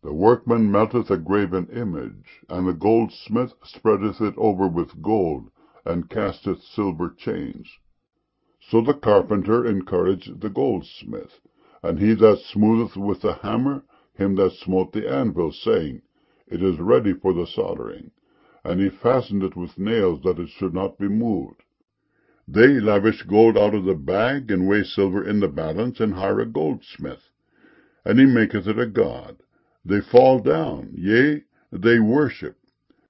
The workman melteth a graven image, and the goldsmith spreadeth it over with gold, and casteth silver chains. So the carpenter encouraged the goldsmith, and he that smootheth with the hammer him that smote the anvil, saying, It is ready for the soldering. And he fastened it with nails, that it should not be moved. They lavish gold out of the bag, and weigh silver in the balance, and hire a goldsmith, and he maketh it a god. They fall down, yea, they worship,